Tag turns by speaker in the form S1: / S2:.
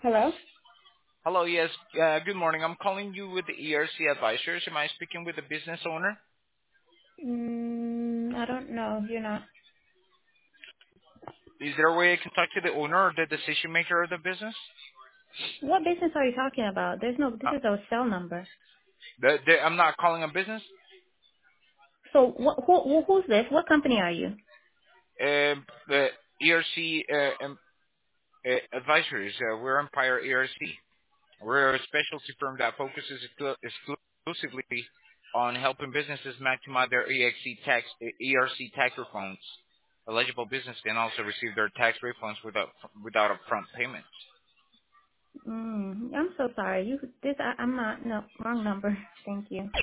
S1: Hello?
S2: Hello, yes. Good morning. I'm calling you with the ERC Advisors. Am I speaking with the business owner?
S1: I don't know. You're not.
S2: Is there a way I can talk to the owner or the decision maker of the business?
S1: What business are you talking about? There's no. This
S2: Uh,
S1: is our cell number.
S2: I'm not calling a business.
S1: So who's this? What company are you?
S2: The ERC Advisors. We're Empire ERC. We're a specialty firm that focuses exclusively on helping businesses maximize their ERC tax refunds. Eligible business can also receive their tax refunds without upfront payments.
S1: I'm so sorry. I'm not. No, wrong number. Thank you.